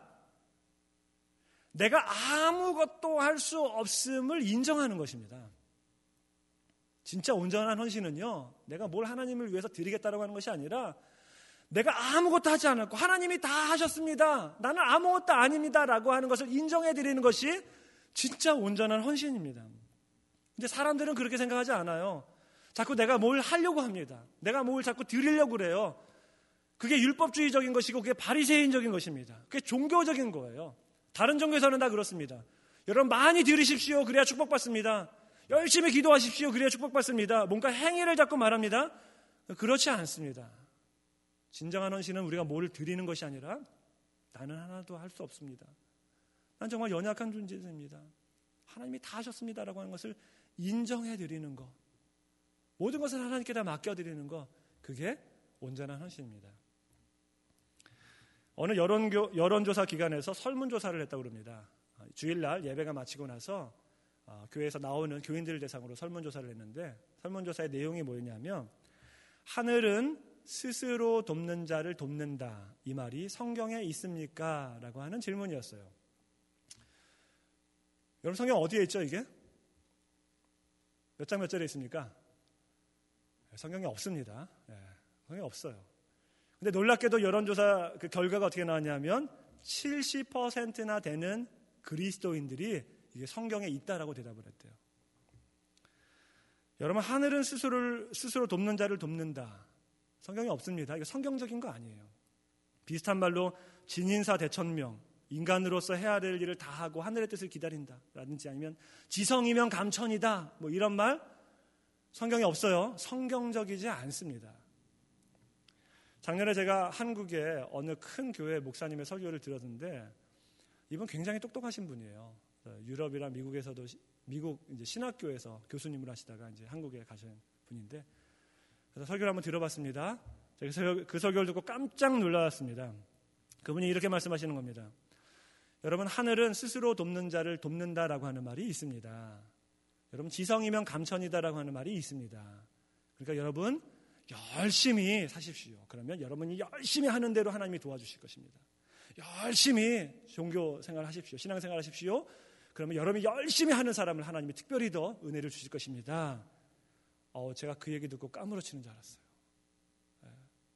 [SPEAKER 1] 내가 아무것도 할 수 없음을 인정하는 것입니다. 진짜 온전한 헌신은요, 내가 뭘 하나님을 위해서 드리겠다라고 하는 것이 아니라 내가 아무것도 하지 않았고 하나님이 다 하셨습니다, 나는 아무것도 아닙니다 라고 하는 것을 인정해 드리는 것이 진짜 온전한 헌신입니다. 근데 사람들은 그렇게 생각하지 않아요. 자꾸 내가 뭘 하려고 합니다. 내가 뭘 자꾸 드리려고 그래요. 그게 율법주의적인 것이고 그게 바리새인적인 것입니다. 그게 종교적인 거예요. 다른 종교에서는 다 그렇습니다. 여러분, 많이 드리십시오, 그래야 축복받습니다. 열심히 기도하십시오, 그래야 축복받습니다. 뭔가 행위를 자꾸 말합니다. 그렇지 않습니다. 진정한 헌신은 우리가 뭘 드리는 것이 아니라 나는 하나도 할 수 없습니다, 난 정말 연약한 존재입니다, 하나님이 다 하셨습니다라고 하는 것을 인정해 드리는 것, 모든 것을 하나님께 다 맡겨드리는 것, 그게 온전한 헌신입니다. 어느 여론교, 여론조사 기관에서 설문조사를 했다고 합니다. 주일날 예배가 마치고 나서 어, 교회에서 나오는 교인들을 대상으로 설문조사를 했는데, 설문조사의 내용이 뭐였냐면, 하늘은 스스로 돕는 자를 돕는다, 이 말이 성경에 있습니까? 라고 하는 질문이었어요. 여러분, 성경 어디에 있죠, 이게? 몇 장 몇 절에 있습니까? 성경에 없습니다. 네, 성경에 없어요. 근데 놀랍게도 여론조사 그 결과가 어떻게 나왔냐면 칠십 퍼센트나 되는 그리스도인들이 이게 성경에 있다라고 대답을 했대요. 여러분, 하늘은 스스로를, 스스로 돕는 자를 돕는다, 성경에 없습니다. 이거 성경적인 거 아니에요. 비슷한 말로 진인사 대천명, 인간으로서 해야 될 일을 다 하고 하늘의 뜻을 기다린다 라든지, 아니면 지성이면 감천이다, 뭐 이런 말 성경에 없어요. 성경적이지 않습니다. 작년에 제가 한국의 어느 큰 교회 목사님의 설교를 들었는데, 이분 굉장히 똑똑하신 분이에요. 유럽이나 미국에서도, 미국 이제 신학교에서 교수님을 하시다가 이제 한국에 가신 분인데, 그래서 설교를 한번 들어봤습니다. 제가 그 설교를 듣고 깜짝 놀랐습니다. 그분이 이렇게 말씀하시는 겁니다. 여러분, 하늘은 스스로 돕는 자를 돕는다라고 하는 말이 있습니다. 여러분, 지성이면 감천이다라고 하는 말이 있습니다. 그러니까 여러분, 열심히 사십시오. 그러면 여러분이 열심히 하는 대로 하나님이 도와주실 것입니다. 열심히 종교 생활 하십시오. 신앙 생활 하십시오. 그러면 여러분이 열심히 하는 사람을 하나님이 특별히 더 은혜를 주실 것입니다. 어, 제가 그 얘기 듣고 까무러치는 줄 알았어요. 네.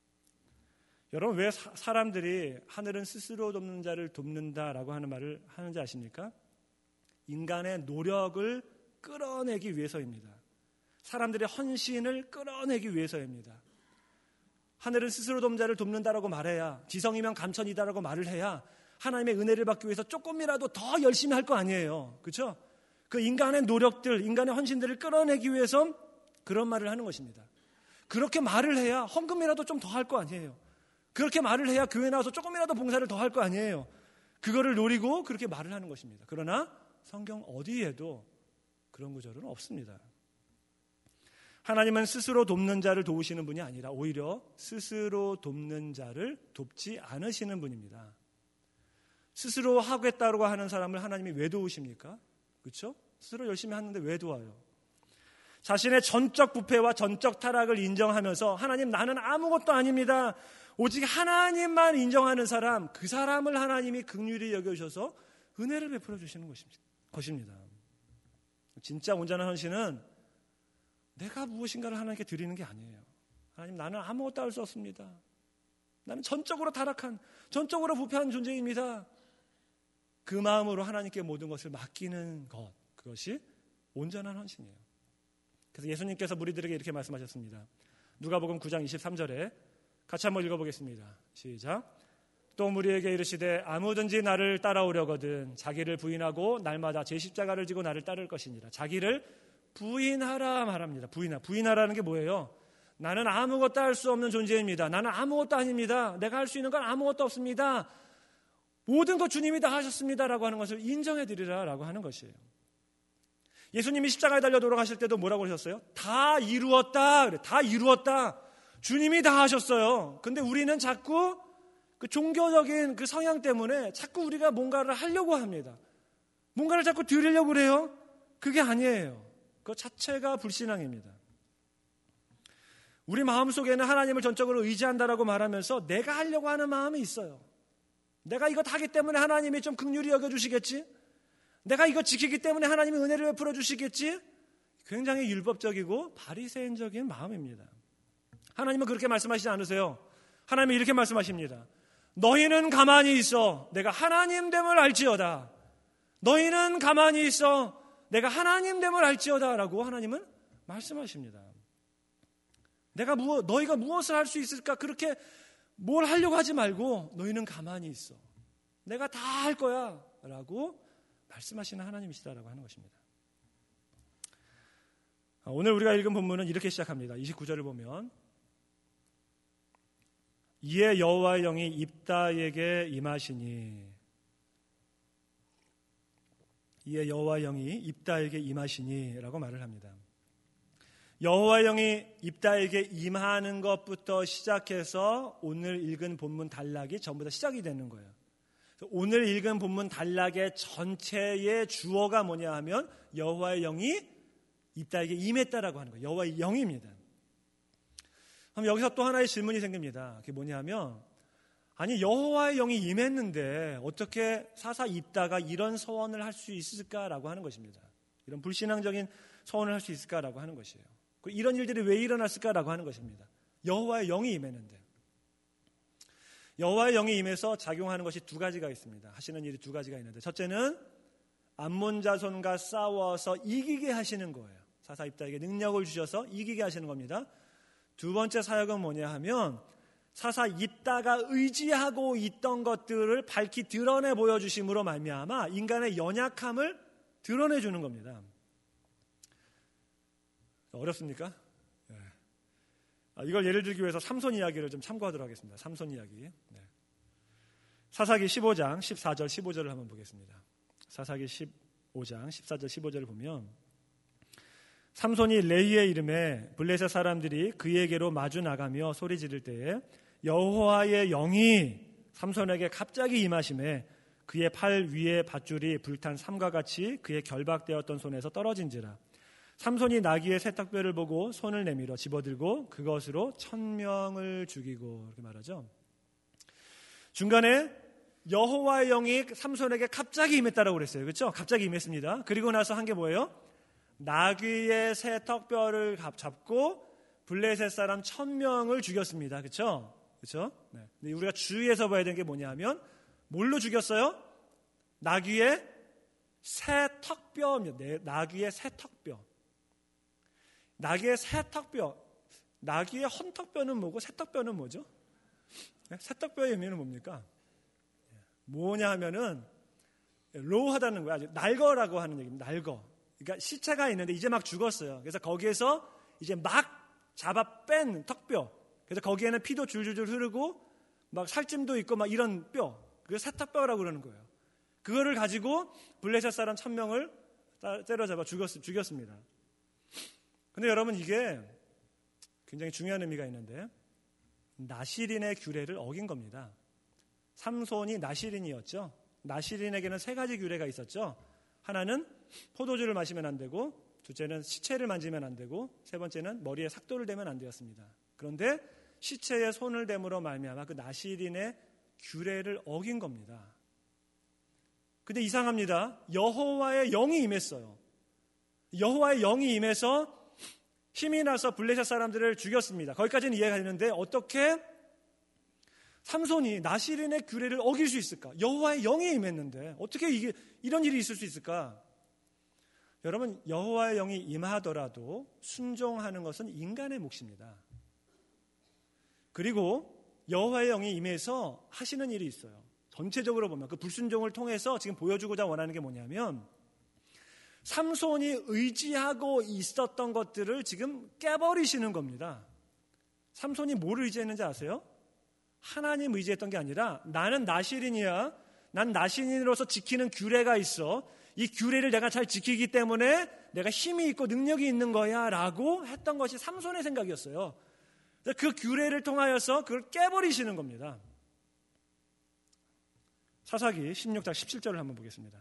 [SPEAKER 1] 여러분, 왜 사, 사람들이 하늘은 스스로 돕는 자를 돕는다라고 하는 말을 하는지 아십니까? 인간의 노력을 끌어내기 위해서입니다. 사람들의 헌신을 끌어내기 위해서입니다. 하늘은 스스로 돕는 자를 돕는다라고 말해야, 지성이면 감천이다라고 말을 해야 하나님의 은혜를 받기 위해서 조금이라도 더 열심히 할 거 아니에요. 그렇죠? 그 인간의 노력들, 인간의 헌신들을 끌어내기 위해서 그런 말을 하는 것입니다. 그렇게 말을 해야 헌금이라도 좀 더 할 거 아니에요. 그렇게 말을 해야 교회 나와서 조금이라도 봉사를 더 할 거 아니에요. 그거를 노리고 그렇게 말을 하는 것입니다. 그러나 성경 어디에도 그런 구절은 없습니다. 하나님은 스스로 돕는 자를 도우시는 분이 아니라 오히려 스스로 돕는 자를 돕지 않으시는 분입니다. 스스로 하겠다고 하는 사람을 하나님이 왜 도우십니까? 그렇죠? 스스로 열심히 하는데 왜 도와요? 자신의 전적 부패와 전적 타락을 인정하면서 하나님, 나는 아무것도 아닙니다, 오직 하나님만 인정하는 사람, 그 사람을 하나님이 긍휼히 여겨주셔서 은혜를 베풀어 주시는 것입니다. 진짜 온전한 헌신은 내가 무엇인가를 하나님께 드리는 게 아니에요. 하나님, 나는 아무것도 할 수 없습니다. 나는 전적으로 타락한, 전적으로 부패한 존재입니다. 그 마음으로 하나님께 모든 것을 맡기는 것, 그것이 온전한 헌신이에요. 그래서 예수님께서 무리들에게 이렇게 말씀하셨습니다. 누가복음 구 장 이십삼 절에 같이 한번 읽어보겠습니다. 시작. 또 무리에게 이르시되 아무든지 나를 따라오려거든 자기를 부인하고 날마다 제 십자가를 지고 나를 따를 것이니라. 자기를 부인하라 말합니다. 부인하. 부인하라는 게 뭐예요? 나는 아무것도 할 수 없는 존재입니다. 나는 아무것도 아닙니다. 내가 할 수 있는 건 아무것도 없습니다. 모든 것 주님이 다 하셨습니다라고 하는 것을 인정해 드리라라고 하는 것이에요. 예수님이 십자가에 달려 돌아가실 때도 뭐라고 하셨어요? 다 이루었다. 그래. 다 이루었다. 주님이 다 하셨어요. 근데 우리는 자꾸 그 종교적인 그 성향 때문에 자꾸 우리가 뭔가를 하려고 합니다. 뭔가를 자꾸 드리려고 그래요. 그게 아니에요. 그 자체가 불신앙입니다. 우리 마음속에는 하나님을 전적으로 의지한다라고 말하면서 내가 하려고 하는 마음이 있어요. 내가 이거 하기 때문에 하나님이 좀 긍휼히 여겨주시겠지? 내가 이거 지키기 때문에 하나님이 은혜를 베풀어 주시겠지? 굉장히 율법적이고 바리새인적인 마음입니다. 하나님은 그렇게 말씀하시지 않으세요. 하나님이 이렇게 말씀하십니다. 너희는 가만히 있어 내가 하나님됨을 알지어다. 너희는 가만히 있어 내가 하나님됨을 알지어다 라고 하나님은 말씀하십니다. 내가 무엇, 너희가 무엇을 할 수 있을까? 그렇게 뭘 하려고 하지 말고 너희는 가만히 있어. 내가 다 할 거야 라고 말씀하시는 하나님이시다라고 하는 것입니다. 오늘 우리가 읽은 본문은 이렇게 시작합니다. 이십구 절을 보면 이에 여호와의 영이 입다에게 임하시니 이에 여호와의 영이 입다에게 임하시니 라고 말을 합니다. 여호와의 영이 입다에게 임하는 것부터 시작해서 오늘 읽은 본문 단락이 전부 다 시작이 되는 거예요. 오늘 읽은 본문 단락의 전체의 주어가 뭐냐 하면 여호와의 영이 입다에게 임했다라고 하는 거예요. 여호와의 영입니다. 그럼 여기서 또 하나의 질문이 생깁니다. 그게 뭐냐 하면 아니 여호와의 영이 임했는데 어떻게 사사 입다가 이런 서원을 할 수 있을까라고 하는 것입니다. 이런 불신앙적인 서원을 할 수 있을까라고 하는 것이에요. 이런 일들이 왜 일어났을까라고 하는 것입니다. 여호와의 영이 임했는데 여호와의 영이 임해서 작용하는 것이 두 가지가 있습니다. 하시는 일이 두 가지가 있는데 첫째는 암몬 자손과 싸워서 이기게 하시는 거예요. 사사 입다에게 능력을 주셔서 이기게 하시는 겁니다. 두 번째 사역은 뭐냐 하면 사사 입다가 의지하고 있던 것들을 밝히 드러내 보여주심으로 말미암아 인간의 연약함을 드러내주는 겁니다. 어렵습니까? 네. 아, 이걸 예를 들기 위해서 삼손 이야기를 좀 참고하도록 하겠습니다. 삼손 이야기. 네. 사사기 십오 장 십사 절 십오 절을 한번 보겠습니다. 사사기 십오 장 십사 절 십오 절을 보면 삼손이 레위의 이름에 블레셋 사람들이 그에게로 마주 나가며 소리 지를 때에 여호와의 영이 삼손에게 갑자기 임하심에 그의 팔 위에 밧줄이 불탄 삼과 같이 그의 결박되었던 손에서 떨어진지라. 삼손이 나귀의 세탁뼈를 보고 손을 내밀어 집어들고 그것으로 천명을 죽이고 이렇게 말하죠. 중간에 여호와의 영이 삼손에게 갑자기 임했다라고 그랬어요. 그렇죠? 갑자기 임했습니다. 그리고 나서 한 게 뭐예요? 나귀의 세탁뼈를 잡고 블레셋 사람 천명을 죽였습니다. 그렇죠? 그렇죠? 네. 근데 우리가 주의해서 봐야 되는 게 뭐냐면 뭘로 죽였어요? 나귀의 세턱뼈입니다. 네, 나귀의 세턱뼈. 나귀의 세턱뼈. 나귀의 헌턱뼈는 뭐고 세턱뼈는 뭐죠? 네? 세턱뼈의 의미는 뭡니까? 뭐냐 하면은 로우하다는 거야. 날거라고 하는 얘기입니다. 날거. 그러니까 시체가 있는데 이제 막 죽었어요. 그래서 거기에서 이제 막 잡아 뺀 턱뼈. 그래서 거기에는 피도 줄줄줄 흐르고 막 살찜도 있고 막 이런 뼈. 그게 세턱뼈라고 그러는 거예요. 그거를 가지고 블레셋 사람 천명을 때려잡아 죽였, 죽였습니다. 근데 여러분 이게 굉장히 중요한 의미가 있는데 나시린의 규례를 어긴 겁니다. 삼손이 나시린이었죠. 나시린에게는 세 가지 규례가 있었죠. 하나는 포도주를 마시면 안 되고, 둘째는 시체를 만지면 안 되고, 세 번째는 머리에 삭도를 대면 안 되었습니다. 그런데 시체에 손을 대므로 말미암아 그 나시린의 규례를 어긴 겁니다. 근데 이상합니다. 여호와의 영이 임했어요. 여호와의 영이 임해서 힘이 나서 블레셋 사람들을 죽였습니다. 거기까지는 이해가 되는데 어떻게 삼손이 나시린의 규례를 어길 수 있을까? 여호와의 영이 임했는데 어떻게 이게 이런 일이 있을 수 있을까? 여러분, 여호와의 영이 임하더라도 순종하는 것은 인간의 몫입니다. 그리고 여호와의 영이 임해서 하시는 일이 있어요. 전체적으로 보면 그 불순종을 통해서 지금 보여주고자 원하는 게 뭐냐면 삼손이 의지하고 있었던 것들을 지금 깨버리시는 겁니다. 삼손이 뭐를 의지했는지 아세요? 하나님 의지했던 게 아니라 나는 나시린이야. 난 나시린으로서 지키는 규례가 있어. 이 규례를 내가 잘 지키기 때문에 내가 힘이 있고 능력이 있는 거야 라고 했던 것이 삼손의 생각이었어요. 그 규례를 통하여서 그걸 깨버리시는 겁니다. 사사기 십육 장 십칠 절을 한번 보겠습니다.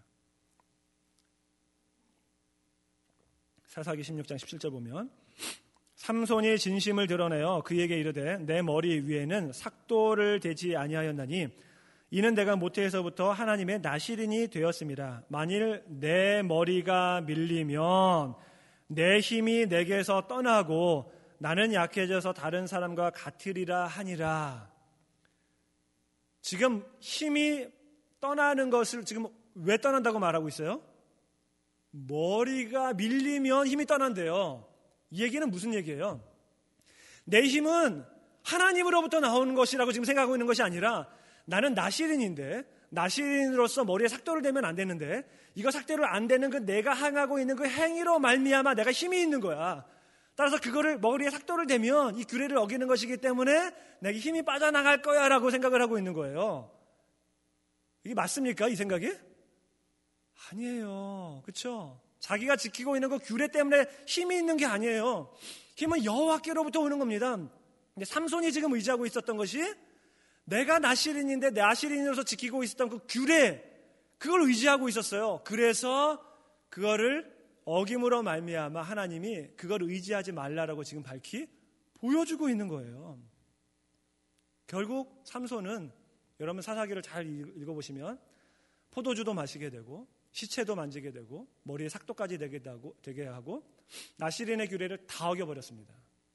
[SPEAKER 1] 사사기 십육 장 십칠 절 보면 삼손이 진심을 드러내어 그에게 이르되 내 머리 위에는 삭도를 대지 아니하였나니 이는 내가 모태에서부터 하나님의 나시린이 되었습니다. 만일 내 머리가 밀리면 내 힘이 내게서 떠나고 나는 약해져서 다른 사람과 같으리라 하니라. 지금 힘이 떠나는 것을 지금 왜 떠난다고 말하고 있어요? 머리가 밀리면 힘이 떠난대요. 이 얘기는 무슨 얘기예요? 내 힘은 하나님으로부터 나오는 것이라고 지금 생각하고 있는 것이 아니라 나는 나시린인데 나시린으로서 머리에 삭도를 대면 안 되는데 이거 삭도를 안 되는 그 내가 행하고 있는 그 행위로 말미암아 내가 힘이 있는 거야. 따라서 그거를 머리에 삭도를 대면 이 규례를 어기는 것이기 때문에 내게 힘이 빠져나갈 거야 라고 생각을 하고 있는 거예요. 이게 맞습니까? 이 생각이? 아니에요. 그렇죠? 자기가 지키고 있는 그 규례 때문에 힘이 있는 게 아니에요. 힘은 여호와께로부터 오는 겁니다. 근데 삼손이 지금 의지하고 있었던 것이 내가 나시린인데 나시린으로서 지키고 있었던 그 규례, 그걸 의지하고 있었어요. 그래서 그거를 어김으로 말미암아 하나님이 그걸 의지하지 말라라고 지금 밝히 보여주고 있는 거예요. 결국 삼손은 여러분 사사기를 잘 읽어보시면 포도주도 마시게 되고 시체도 만지게 되고 머리에 삭도까지 되게 하고, 되게 하고 나시린의 규례를 다 어겨버렸습니다.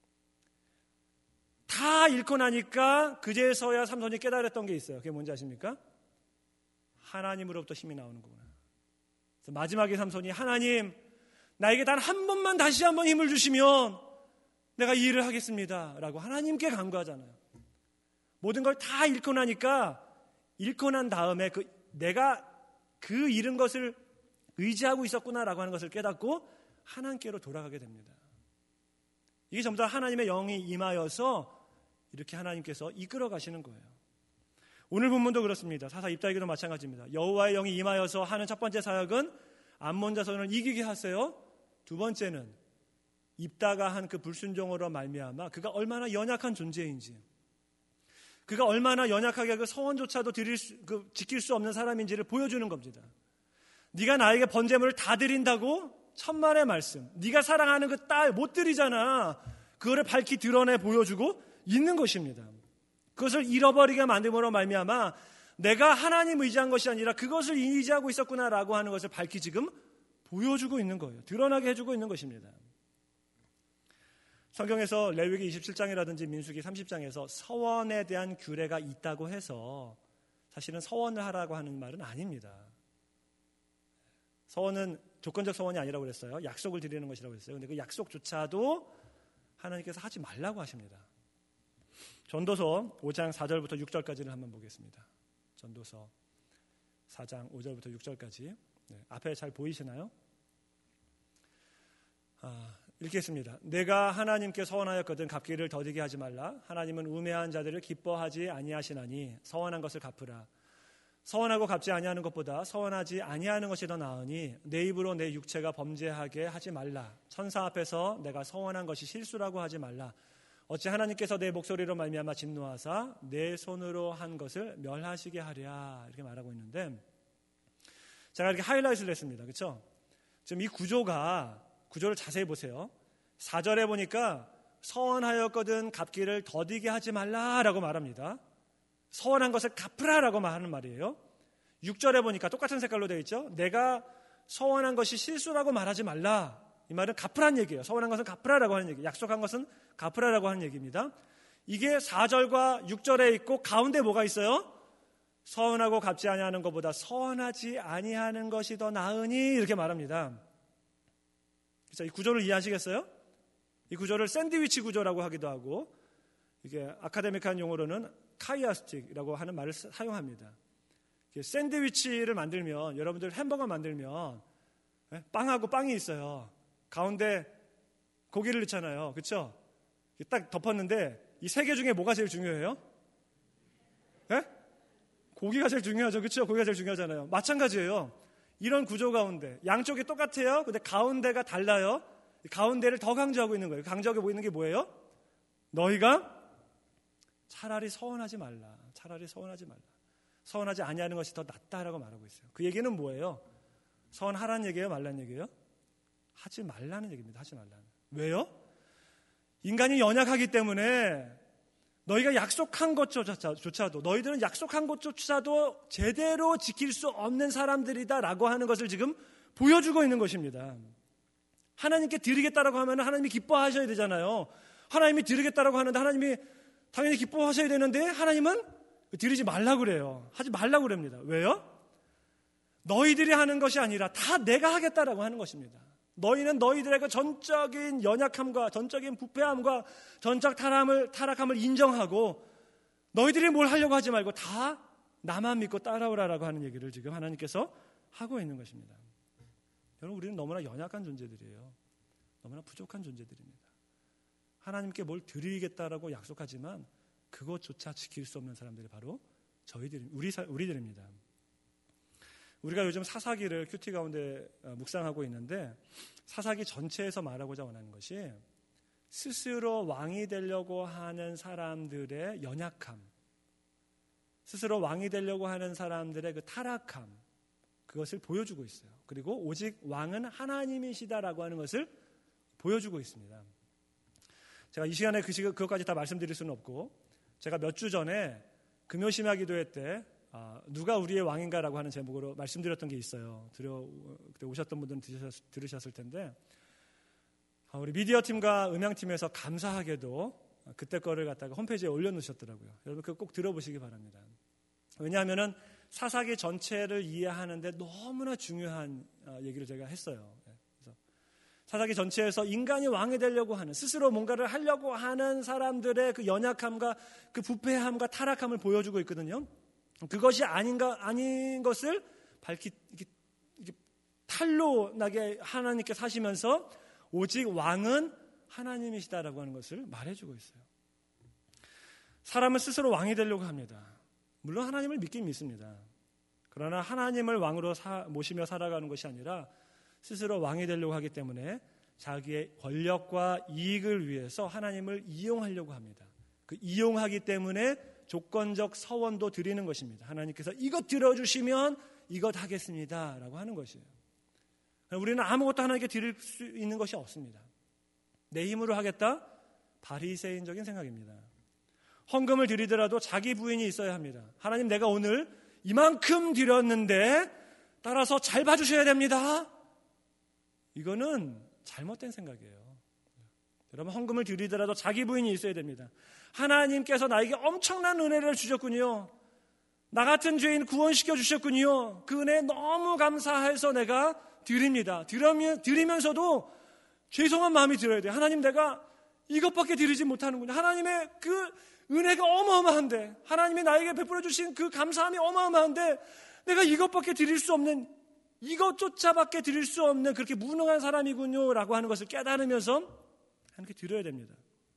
[SPEAKER 1] 다 잃고 나니까 그제서야 삼손이 깨달았던 게 있어요. 그게 뭔지 아십니까? 하나님으로부터 힘이 나오는 거구나. 그래서 마지막에 삼손이 하나님 나에게 단 한 번만 다시 한번 힘을 주시면 내가 이 일을 하겠습니다 라고 하나님께 간구하잖아요. 모든 걸 다 잃고 나니까 잃고 난 다음에 그 내가 그 잃은 것을 의지하고 있었구나라고 하는 것을 깨닫고 하나님께로 돌아가게 됩니다. 이게 전부 다 하나님의 영이 임하여서 이렇게 하나님께서 이끌어 가시는 거예요. 오늘 본문도 그렇습니다. 사사 입다기도 마찬가지입니다. 여호와의 영이 임하여서 하는 첫 번째 사역은 암몬 자손을 이기게 하세요. 두 번째는 입다가 한 그 불순종으로 말미암아 그가 얼마나 연약한 존재인지, 그가 얼마나 연약하게 그 서원조차도 드릴 수, 그 지킬 수 없는 사람인지를 보여주는 겁니다. 네가 나에게 번제물을 다 드린다고? 천만의 말씀. 네가 사랑하는 그 딸 못 드리잖아. 그거를 밝히 드러내 보여주고 있는 것입니다. 그것을 잃어버리게 만듦으로 말미암아 내가 하나님 의지한 것이 아니라 그것을 의지하고 있었구나라고 하는 것을 밝히 지금 보여주고 있는 거예요. 드러나게 해주고 있는 것입니다. 성경에서 레위기 이십칠 장이라든지 민수기 삼십 장에서 서원에 대한 규례가 있다고 해서 사실은 서원을 하라고 하는 말은 아닙니다. 서원은 조건적 서원이 아니라고 그랬어요. 약속을 드리는 것이라고 했어요. 그런데 그 약속조차도 하나님께서 하지 말라고 하십니다. 전도서 오 장 사 절부터 육 절까지를 한번 보겠습니다. 전도서 사 장 오 절부터 육 절까지. 네, 앞에 잘 보이시나요? 아, 읽겠습니다. 내가 하나님께 서원하였거든 갚기를 더디게 하지 말라. 하나님은 우매한 자들을 기뻐하지 아니하시나니 서원한 것을 갚으라. 서원하고 갚지 아니하는 것보다 서원하지 아니하는 것이 더 나으니 내 입으로 내 육체가 범죄하게 하지 말라. 천사 앞에서 내가 서원한 것이 실수라고 하지 말라. 어찌 하나님께서 내 목소리로 말미암아 진노하사 내 손으로 한 것을 멸하시게 하랴. 이렇게 말하고 있는데 제가 이렇게 하이라이트를 했습니다. 그렇죠? 지금 이 구조가 구조를 자세히 보세요. 사 절에 보니까 서원하였거든 갚기를 더디게 하지 말라라고 말합니다. 서원한 것을 갚으라라고 말하는 말이에요. 육 절에 보니까 똑같은 색깔로 되어 있죠. 내가 서원한 것이 실수라고 말하지 말라. 이 말은 갚으라는 얘기예요. 서원한 것은 갚으라라고 하는 얘기, 약속한 것은 갚으라라고 하는 얘기입니다. 이게 사 절과 육 절에 있고 가운데 뭐가 있어요? 서원하고 갚지 아니하는 것보다 서원하지 아니하는 것이 더 나으니 이렇게 말합니다. 그렇죠? 이 구조를 이해하시겠어요? 이 구조를 샌드위치 구조라고 하기도 하고 이게 아카데믹한 용어로는 카이아스틱이라고 하는 말을 사용합니다. 샌드위치를 만들면 여러분들 햄버거 만들면 빵하고 빵이 있어요. 가운데 고기를 넣잖아요. 그렇죠? 딱 덮었는데 이 세 개 중에 뭐가 제일 중요해요? 네? 고기가 제일 중요하죠. 그렇죠? 고기가 제일 중요하잖아요. 마찬가지예요. 이런 구조 가운데 양쪽이 똑같아요. 근데 가운데가 달라요. 가운데를 더 강조하고 있는 거예요. 강조하고 있는 게 뭐예요? 너희가 차라리 서운하지 말라. 차라리 서운하지 말라. 서운하지 아니하는 것이 더 낫다라고 말하고 있어요. 그 얘기는 뭐예요? 서운하라는 얘기예요? 말라는 얘기예요? 하지 말라는 얘기입니다. 하지 말라는. 왜요? 인간이 연약하기 때문에 너희가 약속한 것조차도 너희들은 약속한 것조차도 제대로 지킬 수 없는 사람들이다라고 하는 것을 지금 보여주고 있는 것입니다. 하나님께 드리겠다라고 하면 하나님이 기뻐하셔야 되잖아요. 하나님이 드리겠다라고 하는데 하나님이 당연히 기뻐하셔야 되는데 하나님은 드리지 말라고 그래요. 하지 말라고 그럽니다. 왜요? 너희들이 하는 것이 아니라 다 내가 하겠다라고 하는 것입니다. 너희는 너희들의 그 전적인 연약함과 전적인 부패함과 전적 타락함을, 타락함을 인정하고 너희들이 뭘 하려고 하지 말고 다 나만 믿고 따라오라라고 하는 얘기를 지금 하나님께서 하고 있는 것입니다. 여러분, 우리는 너무나 연약한 존재들이에요. 너무나 부족한 존재들입니다. 하나님께 뭘 드리겠다라고 약속하지만 그것조차 지킬 수 없는 사람들이 바로 저희들, 우리, 우리들입니다. 우리가 요즘 사사기를 큐티 가운데 묵상하고 있는데 사사기 전체에서 말하고자 원하는 것이 스스로 왕이 되려고 하는 사람들의 연약함, 스스로 왕이 되려고 하는 사람들의 그 타락함, 그것을 보여주고 있어요. 그리고 오직 왕은 하나님이시다라고 하는 것을 보여주고 있습니다. 제가 이 시간에 그 시간, 그것까지 다 말씀드릴 수는 없고 제가 몇 주 전에 금요심야 기도회 때 아, 누가 우리의 왕인가라고 하는 제목으로 말씀드렸던 게 있어요. 들여, 그때 오셨던 분들은 들으셨, 들으셨을 텐데 아, 우리 미디어 팀과 음향팀에서 감사하게도 그때 거를 갖다가 홈페이지에 올려놓으셨더라고요. 여러분 그거 꼭 들어보시기 바랍니다. 왜냐하면은 사사기 전체를 이해하는데 너무나 중요한 얘기를 제가 했어요. 그래서 사사기 전체에서 인간이 왕이 되려고 하는, 스스로 뭔가를 하려고 하는 사람들의 그 연약함과 그 부패함과 타락함을 보여주고 있거든요. 그것이 아닌가, 아닌 것을 밝히, 이렇게, 이렇게 탄로 나게 하나님께 사시면서 오직 왕은 하나님이시다라고 하는 것을 말해주고 있어요. 사람은 스스로 왕이 되려고 합니다. 물론 하나님을 믿긴 믿습니다. 그러나 하나님을 왕으로 사, 모시며 살아가는 것이 아니라 스스로 왕이 되려고 하기 때문에 자기의 권력과 이익을 위해서 하나님을 이용하려고 합니다. 그 이용하기 때문에 조건적 서원도 드리는 것입니다. 하나님께서 이것 들어주시면 이것 하겠습니다 라고 하는 것이에요. 우리는 아무것도 하나님께 드릴 수 있는 것이 없습니다. 내 힘으로 하겠다? 바리새인적인 생각입니다. 헌금을 드리더라도 자기 부인이 있어야 합니다. 하나님, 내가 오늘 이만큼 드렸는데 따라서 잘 봐주셔야 됩니다. 이거는 잘못된 생각이에요. 여러분, 헌금을 드리더라도 자기 부인이 있어야 됩니다. 하나님께서 나에게 엄청난 은혜를 주셨군요. 나 같은 죄인 구원시켜 주셨군요. 그 은혜에 너무 감사해서 내가 드립니다. 드리면서도 죄송한 마음이 들어야 돼요. 하나님, 내가 이것밖에 드리지 못하는군요. 하나님의 그 은혜가 어마어마한데, 하나님이 나에게 베풀어 주신 그 감사함이 어마어마한데 내가 이것밖에 드릴 수 없는, 이것조차밖에 드릴 수 없는 그렇게 무능한 사람이군요 라고 하는 것을 깨달으면서 하나님께 드려야 됩니다.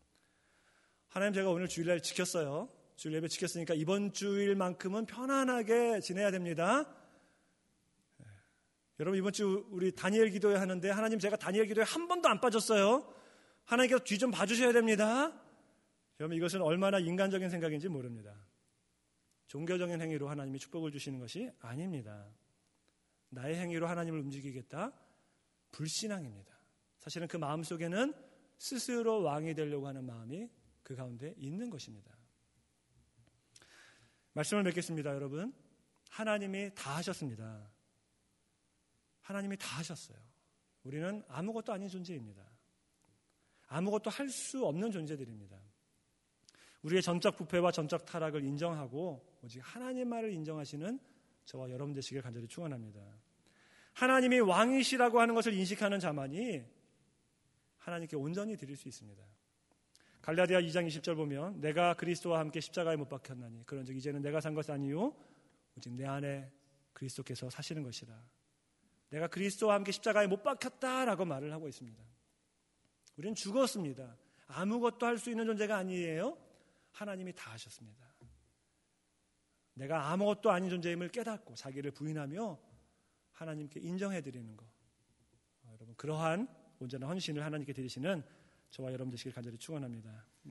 [SPEAKER 1] 하나님, 제가 오늘 주일날 지켰어요. 주일 예배 지켰으니까 이번 주일만큼은 편안하게 지내야 됩니다. 네. 여러분, 이번 주 우리 다니엘 기도회 하는데 하나님, 제가 다니엘 기도회 한 번도 안 빠졌어요. 하나님께서 뒤 좀 봐주셔야 됩니다. 여러분, 이것은 얼마나 인간적인 생각인지 모릅니다. 종교적인 행위로 하나님이 축복을 주시는 것이 아닙니다. 나의 행위로 하나님을 움직이겠다? 불신앙입니다. 사실은 그 마음속에는 스스로 왕이 되려고 하는 마음이 그 가운데 있는 것입니다. 말씀을 맺겠습니다. 여러분, 하나님이 다 하셨습니다. 하나님이 다 하셨어요. 우리는 아무것도 아닌 존재입니다. 아무것도 할 수 없는 존재들입니다. 우리의 전적 부패와 전적 타락을 인정하고 오직 하나님만을 인정하시는 저와 여러분 되시길 간절히 축원합니다. 하나님이 왕이시라고 하는 것을 인식하는 자만이 하나님께 온전히 드릴 수 있습니다. 갈라디아 이 장 이십 절 보면 내가 그리스도와 함께 십자가에 못 박혔나니 그런즉 이제는 내가 산 것이 아니요 오직 내 안에 그리스도께서 사시는 것이라. 내가 그리스도와 함께 십자가에 못 박혔다라고 말을 하고 있습니다. 우리는 죽었습니다. 아무것도 할 수 있는 존재가 아니에요. 하나님이 다 하셨습니다. 내가 아무것도 아닌 존재임을 깨닫고 자기를 부인하며 하나님께 인정해드리는 것. 여러분, 그러한 온전한 헌신을 하나님께 드리시는 저와 여러분 되시길 간절히 축원합니다.